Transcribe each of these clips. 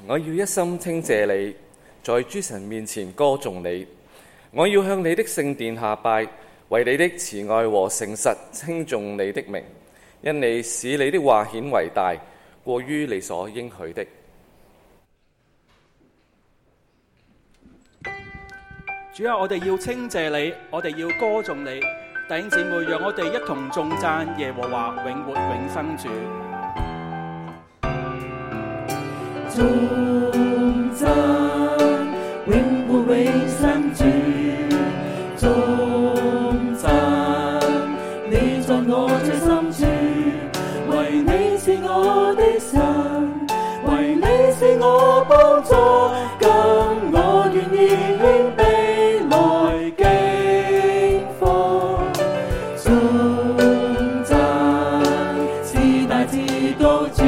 我要一心稱謝你，在諸神面前歌頌你。我要向你的聖殿下拜，為你的慈愛和誠實稱頌你的名，因你使你的話顯為大，過於你所應許的。 主啊，我哋要稱謝你，我哋要歌頌你。弟兄姊妹，讓我哋一同頌讚耶和華永活永生主。 頌讚永活永生主，頌讚你在我最深處，為你是我的神，為你是我幫助，更我願意謙卑來敬奉。頌讚至大至高主，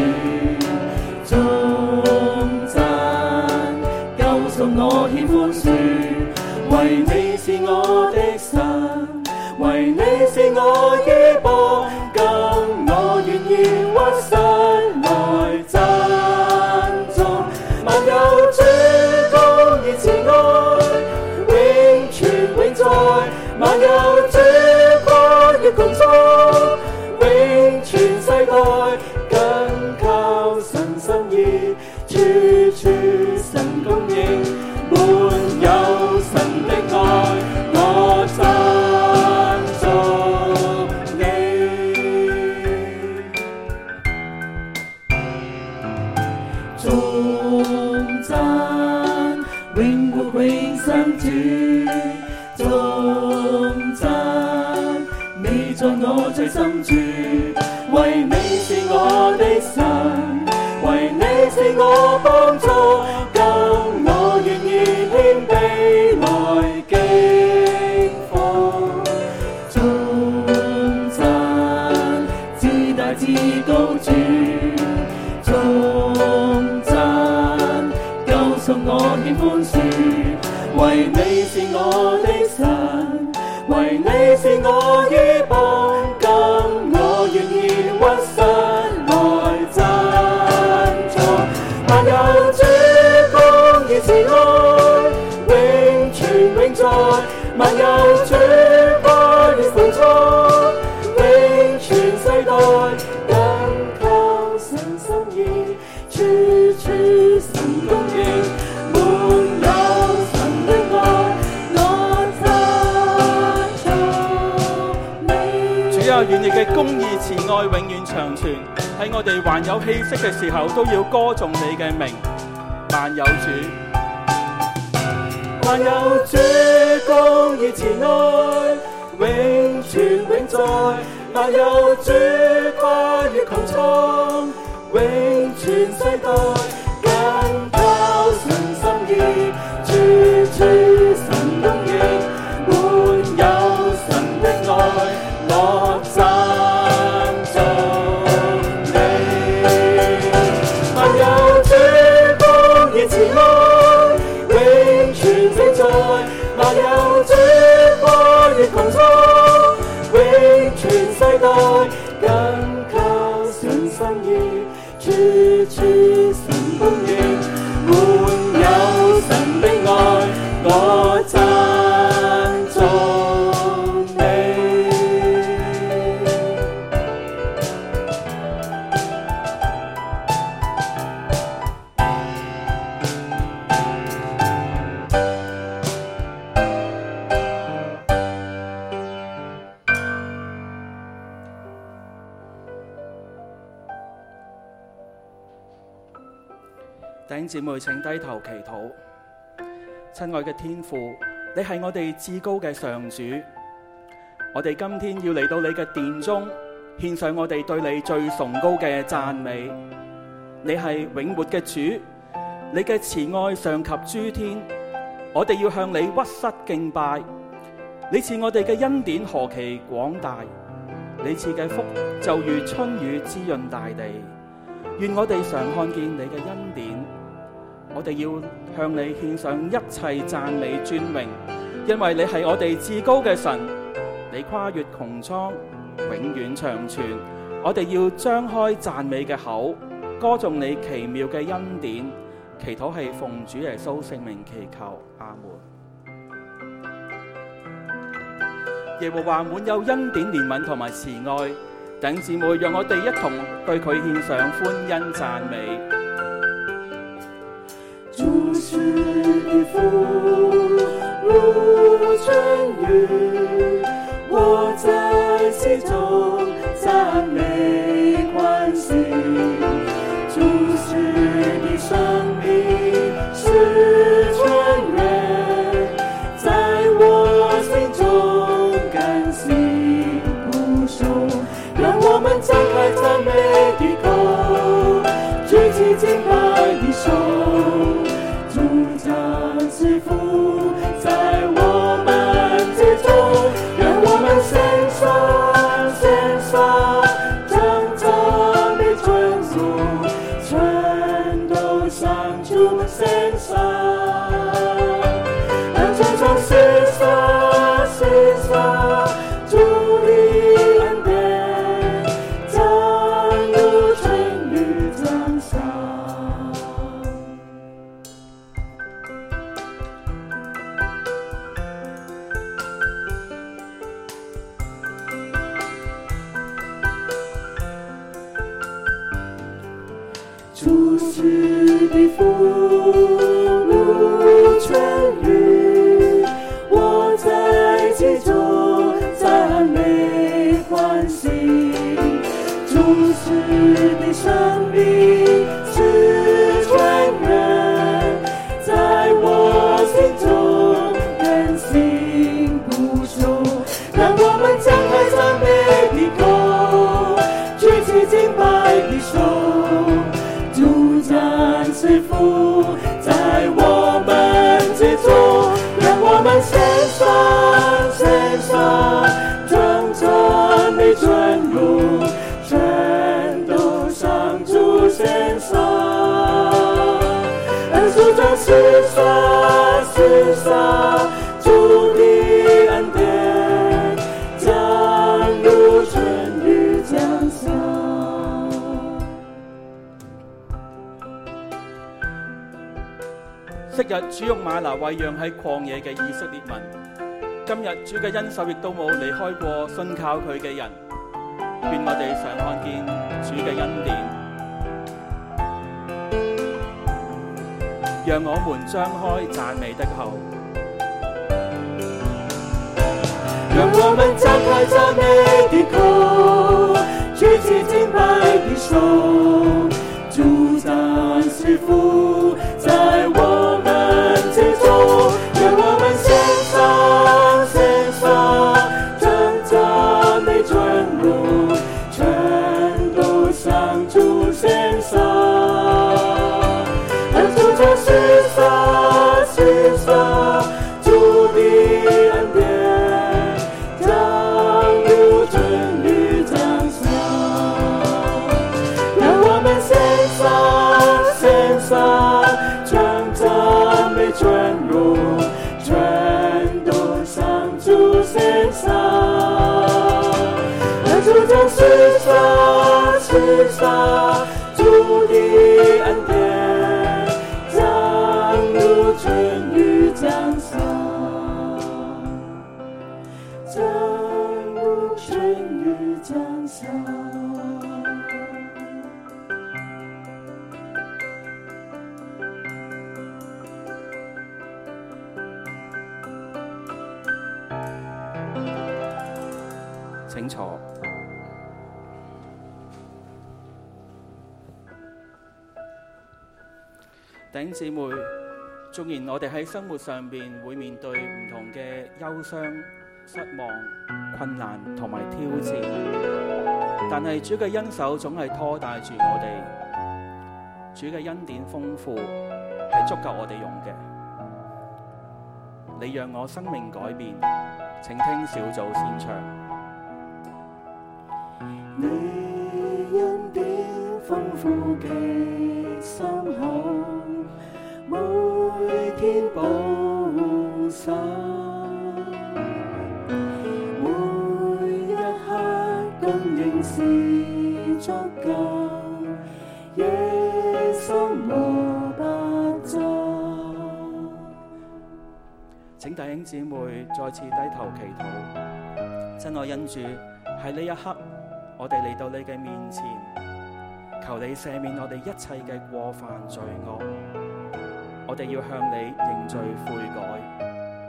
我獻寬恕，為你是我的神，為你是我依傍，更我願意屈身來讚頌。萬有主公義慈愛，永存永在，萬有主跨越穹蒼，永存世代，更靠神心意，處處神供應。滿有神的愛，我讚頌你。頌讚永活永生主，頌讚你在我最深處，為你是我的神，為你是我幫助，更我願意謙卑來敬奉。頌讚至大至高主，頌讚救贖我獻寬恕，為你是我的神，為你是我依傍，更我願意屈身來讚頌。萬有主公義慈愛，永存永在，萬有主跨越穹蒼，永存世代，更靠神心意，處處神供應，滿有神的愛，我讚頌你。 主啊，願你嘅公義慈愛永遠長存，喺我哋還有氣息嘅時候，都要歌頌你嘅名。萬有主， 萬有主公義慈愛，永存永在，萬有主跨越穹蒼，永存世代，更靠神心意，處處神供應，滿有神的愛，我讚頌你。萬有主公義慈愛，永存永在，萬有主跨越穹蒼，永存世代，更靠神心意，處處神供應，滿有神的愛，我讚頌你。 弟兄姊妹，請低頭祈禱。親愛嘅天父，你係我哋至高嘅上主，我哋今天要嚟到你嘅殿中，獻上我哋對你最崇高嘅讚美。你係永活嘅主，你嘅慈愛上及諸天，我哋要向你屈膝敬拜。你賜我哋嘅恩典何其廣大，你賜嘅福就如春雨滋潤大地。願我哋常看見你嘅恩典，我哋要向你獻上一切讚美尊榮，因為你係我哋至高嘅神，你跨越穹蒼，永遠長存。我哋要張開讚美嘅口，歌頌你奇妙嘅恩典， 祈禱係奉主耶穌聖名祈求，阿門。耶和華滿有恩典、憐憫同埋慈愛，弟兄姊妹，讓我哋一同對佢獻上歡欣讚美。 主是的福如春雨，我在其中讚美歡喜。主是的生命是泉源，在我心中甘心不朽。讓我們張開讚美的口，舉起敬拜的手，主將賜福在我們之中。讓我們獻上將讚美尊崇，全都向主獻上。讓這種獻上主的恩典，將如春雨降下。主是的福如春雨，我在其中讚美歡喜。主是的生命是泉源，在我心中甘心不朽。讓我們張開讚美的口，舉起敬拜的手，將賜福在我們之中。讓我們獻上將讚美尊榮，全都向主獻上。讓主將獻上主的恩典，將如春雨降下。 昔日主用嗎哪餵養喺曠野嘅以色列民，今日主嘅恩手亦都冇離開過信靠佢嘅人。願我哋常看見主嘅恩典，讓我們張開讚美的口。 讓我們張開讚美的口，舉起敬拜的手，主將賜福在我們之中。讓我們獻上將讚美尊榮，全都向主獻上。讓主將獻上主的恩典，將如春雨降下。讓我們獻上將讚美尊榮，全都向主獻上。讓主將獻上主的恩典，將如春雨降下，將如春雨降下。 請坐。弟兄姊妹，縱然我哋喺生活上邊會面對唔同嘅憂傷、失望、困難同埋挑戰，但係主嘅恩手總係拖帶住我哋。主嘅恩典豐富，係足夠我哋用嘅。你讓我生命改變，請聽小組先唱。 你恩典豐富極深厚，每天保守，每一刻供應是足夠，野心無不請弟兄姊妹再次低頭祈禱。親愛恩主，喺呢一刻，我哋嚟到你嘅面前，求你赦免我哋一切嘅過犯罪惡。我哋要向你認罪悔改。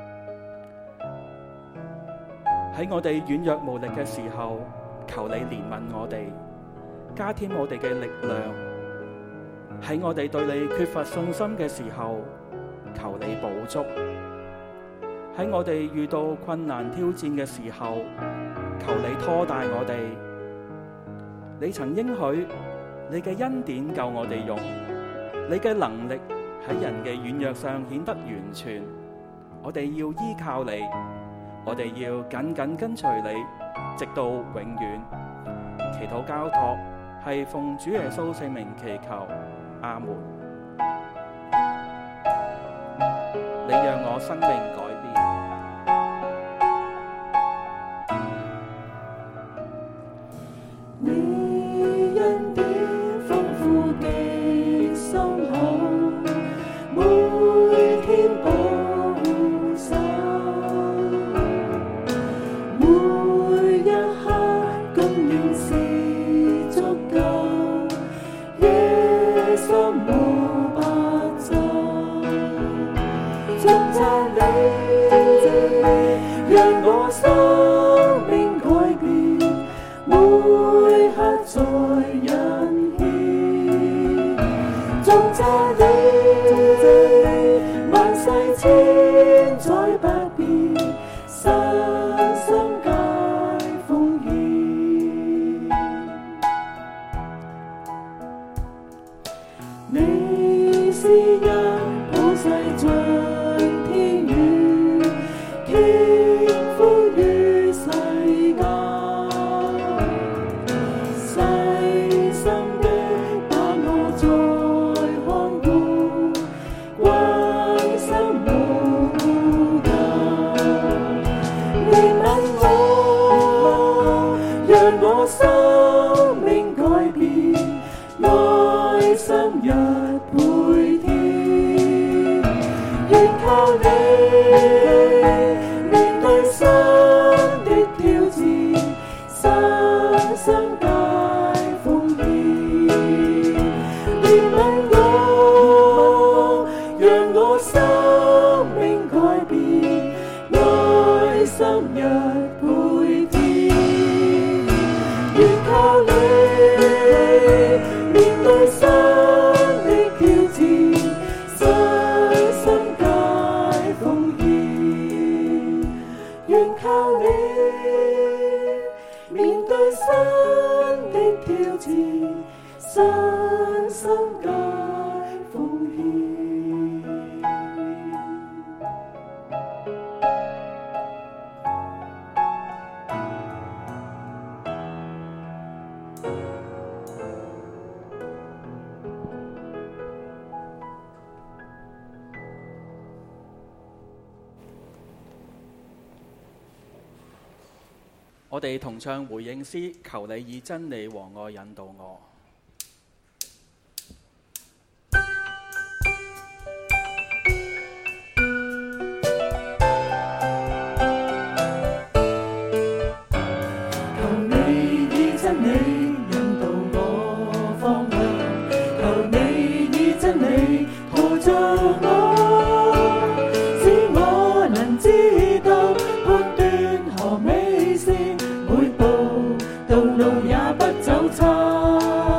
喺我哋軟弱無力嘅時候，求你憐憫我哋，加添我哋嘅力量。喺我哋對你缺乏信心嘅時候，求你補足。喺我哋遇到困難挑戰嘅時候，求你拖帶我哋。你曾應許你嘅恩典夠我哋用，你嘅能力喺人嘅軟弱上顯得完全。我哋要依靠你，我哋要緊緊跟隨你，直到永遠。祈禱交託係奉主耶穌聖名祈求，阿門。你讓我生命改變。 你恩典豐富的心口，每天保守，每一刻供應是足夠，野心無白晝，頌讚你，讓我生命改變，每刻在引獻，頌讚你，萬世千載不變，身心皆奉獻。你是因普世像天雨，傾覆於世間，細心的把我再看顧，關心無間，憐憫我，讓我生命改變，愛心一倍添，願靠你面對新的挑戰，身心皆奉獻，憐憫我，讓我生命改變，愛心一倍添，願靠你面對新的挑戰，身心皆奉獻，願靠你面對新的挑戰，身心皆奉獻。 我哋同唱回應詩，求你以真理和愛引導我。 求你以真理引導我方向，求你以真理陶造我，使我能知道判斷何美善，每步道路也不走差。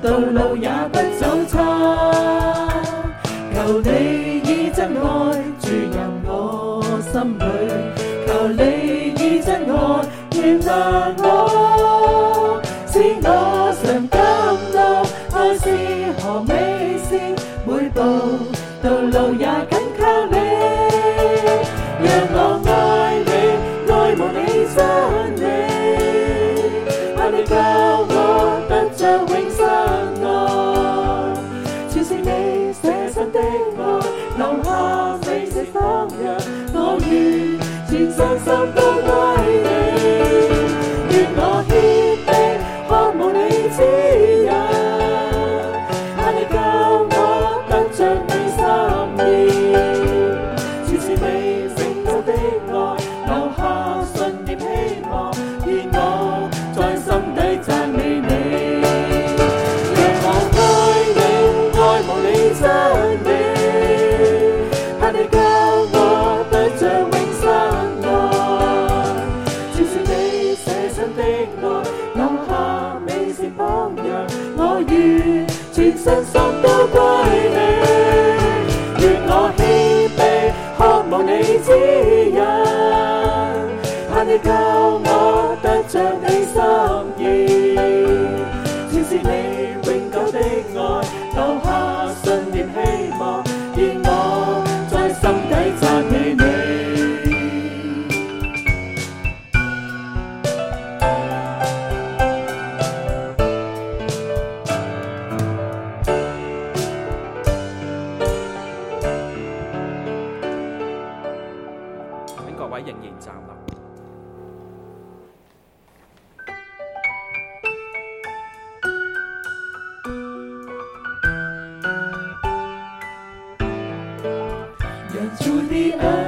道路也不走差。求你以真愛注入我心裏，求你以真愛原諒我，使我常感到愛是何美事，每步道路也緊靠你，讓我愛你，愛慕你真理，求你教我得着永生愛，全是你捨身的愛，留下美食榜樣，我願全身心都歸你，願我謙卑渴慕你指引，求你教我得着你心意，全是你永久的愛，留下信念希望，願我在心底讚美你，讓我愛你，愛慕你真理，求你教我得着永生愛，全是你捨身的愛，留下美善榜樣，我願全身心都歸你，願我謙卑渴慕你指引，求你教我得着你心意，全是你永久的愛，留下信念希望，願我在心底讚美你。 請各位仍然站立。 讓主的恩